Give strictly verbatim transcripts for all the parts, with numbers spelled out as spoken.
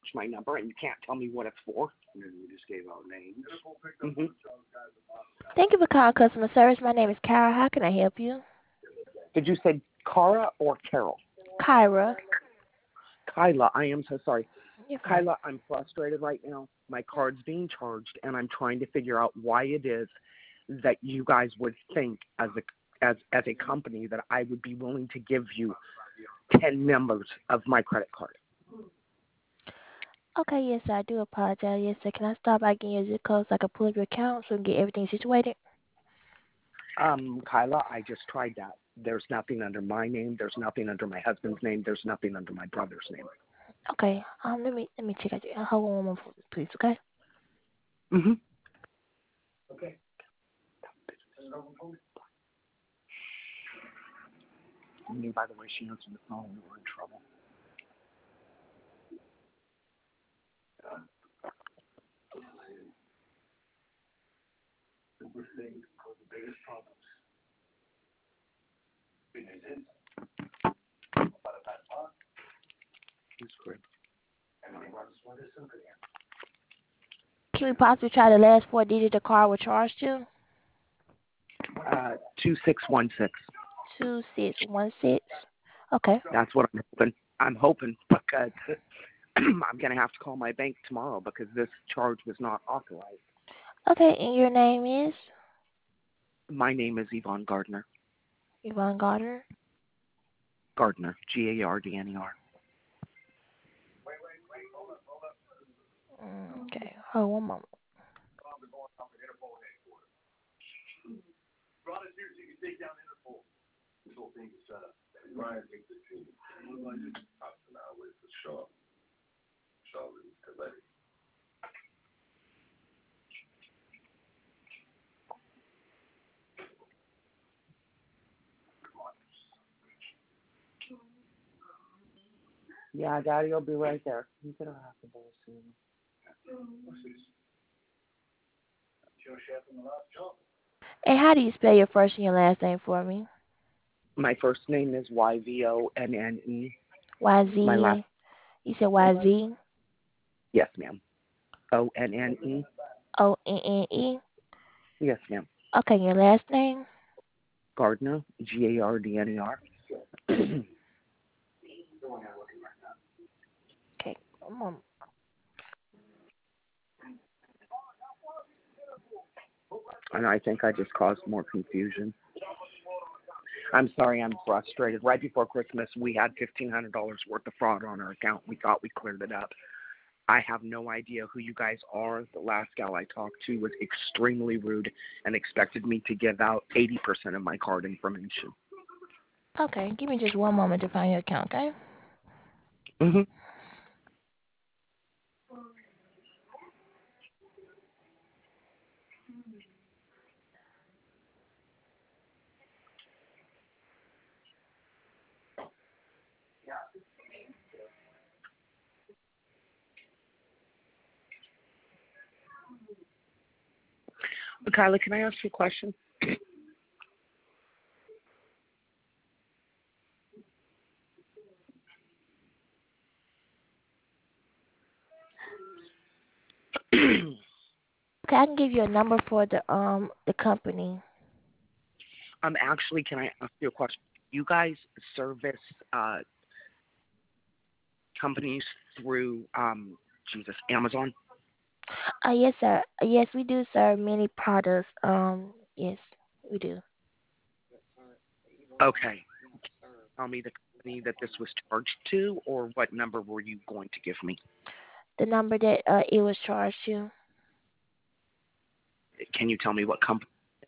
my number and you can't tell me what it's for? And then we just gave out names. Mm-hmm. Thank you for calling customer service. My name is Kara. How can I help you? Did you say Cara or Carol? Kyra. Kyla, I am so sorry. You're fine. Kyla, I'm frustrated right now. My card's being charged, and I'm trying to figure out why it is that you guys would think, as a as as a company, that I would be willing to give you ten numbers of my credit card. Okay, yes, sir. I do apologize. Yes, sir. Can I start by getting your zip code so I can pull up your account so we can get everything situated? Um, Kyla, I just tried that. There's nothing under my name. There's nothing under my husband's name. There's nothing under my brother's name. Okay. Um, let me let me check out your hold on one moment, please. Okay. Mm-hmm. Okay. I mean, by the way, she answered the phone. We were in trouble. Super things cause the biggest problems. Good news is, about a bad part, It's great. everything runs smooth as silk again. Can we possibly try the last four digits the card was charged to? Uh, two six one six. Two six one six. Okay. That's what I'm hoping. I'm hoping because I'm gonna have to call my bank tomorrow because this charge was not authorized. Okay, and your name is My name is Yvonne Gardner. Yvonne Gardner. Gardner. G A R D N E R. Okay. Hold one moment. Brought us here so you can take down Interpol. This whole thing is set up. Ryan thinks the team. What do I do? Option now, wait for Shaw. Shaw released Coletti. Yeah, Daddy will be right there. He's gonna have to go soon. What's this? Your chef in the last job. And how do you spell your first and your last name for me? My first name is Y V O N N E. Y My last, Z. You said Y Z. yes, ma'am. O N N E. O N N E. Yes, ma'am. Okay, your last name? Gardner. G A R D N E R. Okay, one moment. And I think I just caused more confusion. I'm sorry, I'm frustrated. Right before Christmas, we had fifteen hundred dollars worth of fraud on our account. We thought we cleared it up. I have no idea who you guys are. The last gal I talked to was extremely rude and expected me to give out eighty percent of my card information. Okay, give me just one moment to find your account, okay? Mm-hmm. Kyla, can I ask you a question? Okay, I can give you a number for the um the company. Um, actually, can I ask you a question? You guys service uh, companies through, um, Jesus, Amazon? Uh yes, sir. Yes, we do serve many products. Um, yes, we do. Okay. Tell me the company that this was charged to, or what number were you going to give me? The number that uh it was charged to. Can you tell me what company?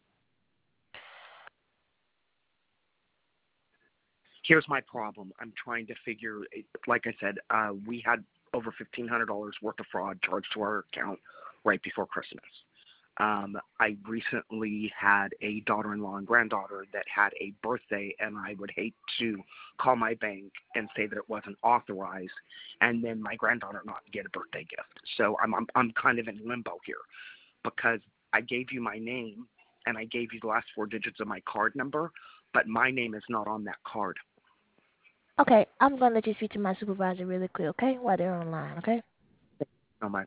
Here's my problem. I'm trying to figure, like I said, uh, we had over fifteen hundred dollars worth of fraud charged to our account right before Christmas. Um, I recently had a daughter-in-law and granddaughter that had a birthday, and I would hate to call my bank and say that it wasn't authorized, and then my granddaughter not get a birthday gift. So I'm I'm, I'm kind of in limbo here because I gave you my name and I gave you the last four digits of my card number, but my name is not on that card. Okay, I'm gonna let you speak to my supervisor really quick, okay? While they're online, okay? so much.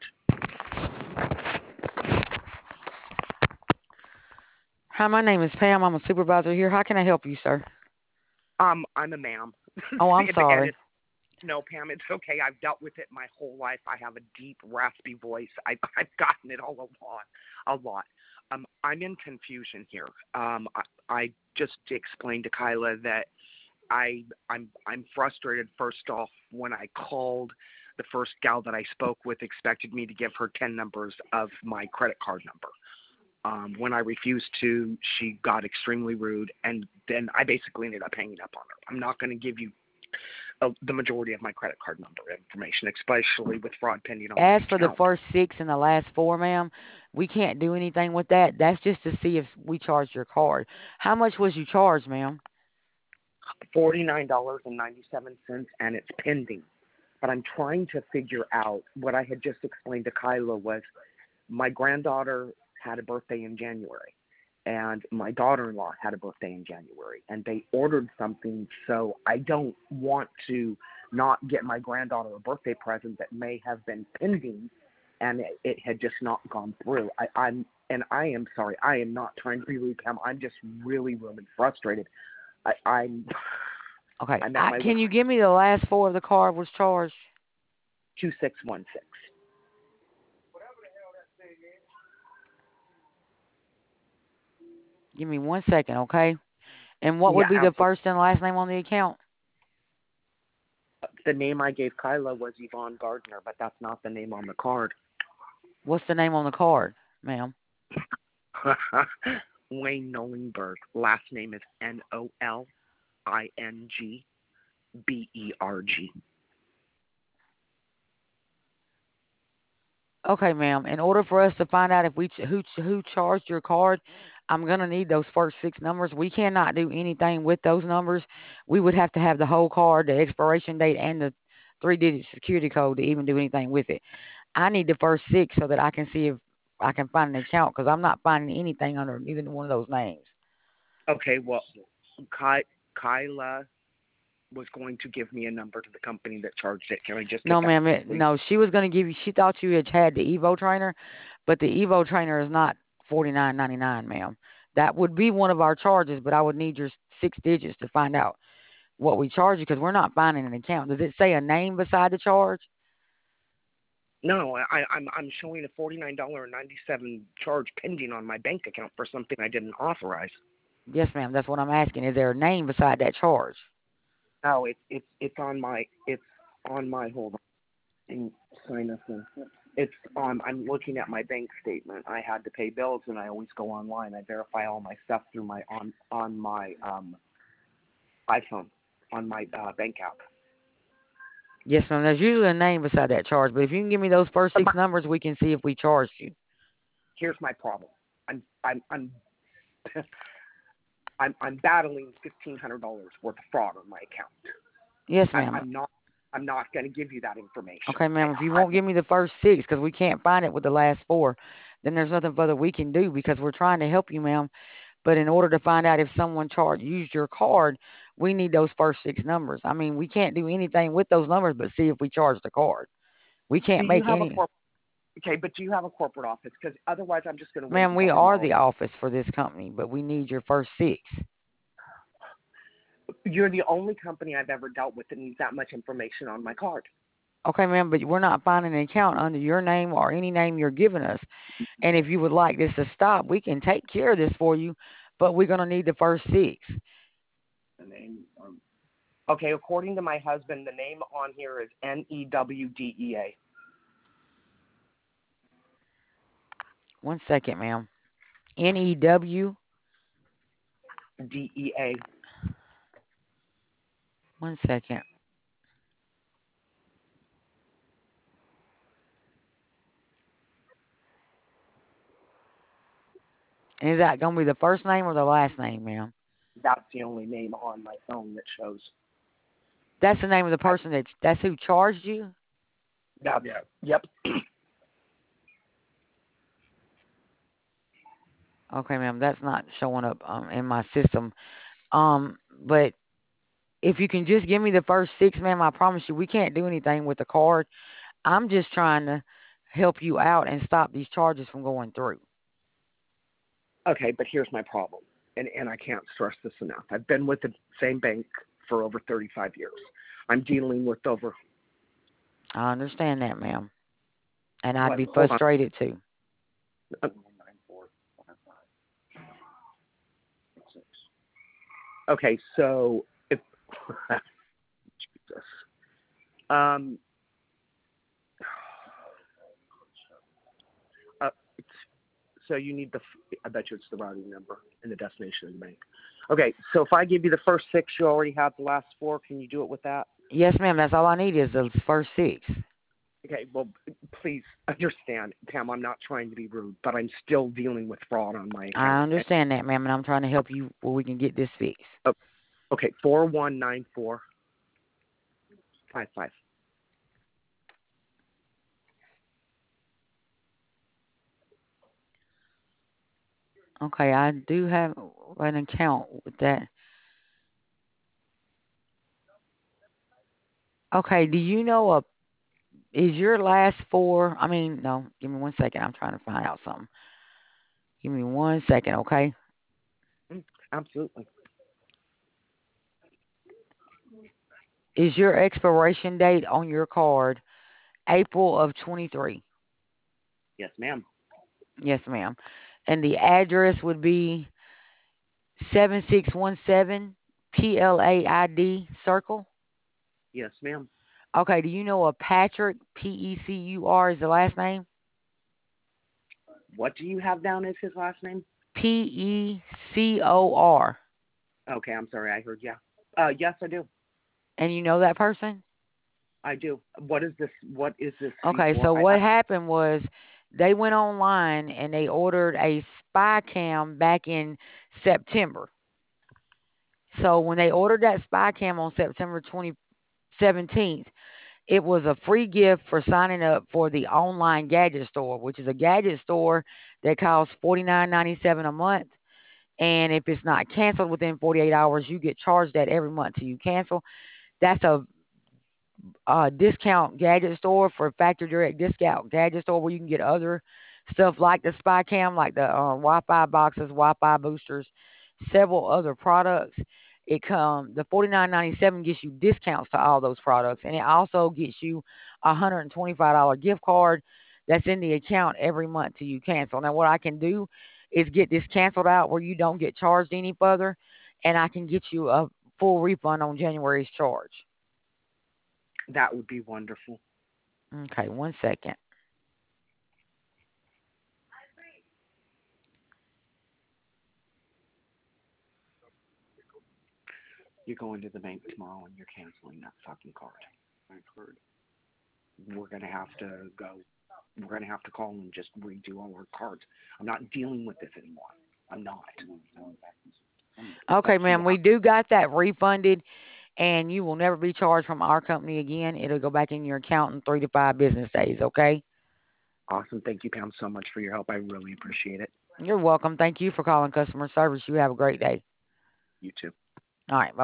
Hi, my name is Pam. I'm a supervisor here. How can I help you, sir? Um, I'm a ma'am. Oh, I'm And- and sorry. it's- no, Pam, it's okay. I've dealt with it my whole life. I have a deep, raspy voice. I've, I've gotten it all a lot, a lot. Um, I'm in confusion here. Um, I, I just explained to Kyla that I, I'm, I'm frustrated. First off, when I called, the first gal that I spoke with expected me to give her ten numbers of my credit card number. Um, when I refused to, she got extremely rude, and then I basically ended up hanging up on her. I'm not going to give you uh, the majority of my credit card number information, especially with fraud pending on As my for the account. first six and the last four, ma'am, we can't do anything with that. That's just to see if we charged your card. How much was you charged, ma'am? forty-nine dollars and ninety-seven cents, and it's pending. But I'm trying to figure out what I had just explained to Kyla was my granddaughter had a birthday in January, and my daughter-in-law had a birthday in January, and they ordered something, so I don't want to not get my granddaughter a birthday present that may have been pending, and it, it had just not gone through. I, I'm and I am sorry. I am not trying to be rude, Pam. I'm just really, really frustrated. I, I'm Okay. I'm at I, my can you give me the last four of the card was charged? two six one six. Give me one second, okay? And what would Yeah, be the absolutely. first and last name on the account? The name I gave Kyla was Yvonne Gardner, but that's not the name on the card. What's the name on the card, ma'am? Wayne Nolenberg. Last name is N O L I N G B E R G. Okay, ma'am. In order for us to find out if we ch- who ch- who charged your card, I'm gonna need those first six numbers. We cannot do anything with those numbers. We would have to have the whole card, the expiration date, and the three-digit security code to even do anything with it. I need the first six so that I can see if I can find an account because I'm not finding anything under either one of those names. Okay, well, Ky- Kyla was going to give me a number to the company that charged it. Can I just get No, that? ma'am. It, no, she was going to give you. She thought you had had the Evo trainer, but the Evo trainer is not forty nine ninety nine, ma'am. That would be one of our charges, but I would need your six digits to find out what we charge you because we're not finding an account. Does it say a name beside the charge? No, I, I'm I'm showing a forty-nine dollars and ninety-seven cents charge pending on my bank account for something I didn't authorize. Yes, ma'am. That's what I'm asking. Is there a name beside that charge? No, it's it's it's on my it's on my hold on. And sign us in. It's on. I'm looking at my bank statement. I had to pay bills, and I always go online. I verify all my stuff through my on on my um iPhone on my uh, bank app. Yes, ma'am. There's usually a name beside that charge, but if you can give me those first But six my, numbers, we can see if we charged you. here's my problem. I'm I'm I'm I'm, I'm battling fifteen hundred dollars worth of fraud on my account. Yes, I, ma'am. I'm not I'm not going to give you that information. Okay, ma'am. If you I, won't give me the first six because we can't find it with the last four, then there's nothing further we can do because we're trying to help you, ma'am. But in order to find out if someone charged used your card, we need those first six numbers. I mean, we can't do anything with those numbers but see if we charged the card. We do can't you make have a any. corp? Okay, but do you have a corporate office? Because otherwise, I'm just going to wait Ma'am, we until are tomorrow. the office for this company, but we need your first six. You're the only company I've ever dealt with that needs that much information on my card. Okay, ma'am, but we're not finding an account under your name or any name you're giving us. And if you would like this to stop, we can take care of this for you, but we're going to need the first six. The name. Um, okay, according to my husband, the name on here is N E W D E A. One second, ma'am. N E W. D E A. One second. And is that going to be the first name or the last name, ma'am? That's the only name on my phone that shows. That's the name of the person that that's who charged you? Yeah. Yeah. Yep. Okay, ma'am, that's not showing up um, in my system. Um, but if you can just give me the first six, ma'am, I promise you we can't do anything with the card. I'm just trying to help you out and stop these charges from going through. Okay, but here's my problem, and, and I can't stress this enough. I've been with the same bank for over thirty-five years. I'm dealing with over... I understand that, ma'am. And I'd What? be Hold on. frustrated too. Uh, Okay, so if Jesus, um, uh, it's, so you need the. I bet you it's the routing number and the destination of the bank. Okay, so if I give you the first six, you already have the last four. Can you do it with that? Yes, ma'am. That's all I need is the first six. Okay, well, please understand, Pam. I'm not trying to be rude, but I'm still dealing with fraud on my account. I understand that, ma'am, and I'm trying to help you where we can get this fixed. Oh, okay, four one nine four five five. Okay, I do have an account with that. Okay, do you know a is your last four? I mean, no. Give me one second. I'm trying to find out something. Give me one second, okay? Mm, absolutely. Is your expiration date on your card April of twenty-three? Yes, ma'am. Yes, ma'am. And the address would be seven six one seven P L A I D Circle? Yes, ma'am. Okay, do you know a Patrick, P E C U R is the last name? What do you have down as his last name? P E C O R. Okay, I'm sorry. I heard yeah. Uh, yes, I do. And you know that person? I do. What is this? What is this? Okay, for? so I, what I, happened was they went online and they ordered a spy cam back in September. So when they ordered that spy cam on September seventeenth, it was a free gift for signing up for the online gadget store, which is a gadget store that costs forty-nine ninety-seven a month. And if it's not canceled within forty-eight hours, you get charged that every month till you cancel. That's a, a discount gadget store for factory direct discount gadget store where you can get other stuff like the spy cam, like the uh, Wi-Fi boxes, Wi-Fi boosters, several other products. It come the forty-nine ninety-seven gets you discounts to all those products, and it also gets you a one hundred twenty-five dollars gift card that's in the account every month till you cancel. Now, what I can do is get this canceled out where you don't get charged any further, and I can get you a full refund on January's charge. that would be wonderful. Okay, one second. You're going to the bank tomorrow and you're canceling that fucking card. I've heard. We're gonna have to go. We're gonna have to call and just redo all our cards. I'm not dealing with this anymore. I'm not. Okay, But ma'am, yeah, we do got that refunded, and you will never be charged from our company again. It'll go back in your account in three to five business days, okay? awesome. Thank you, Pam, so much for your help. I really appreciate it. You're welcome. Thank you for calling customer service. You have a great day. You too. All right. Bye.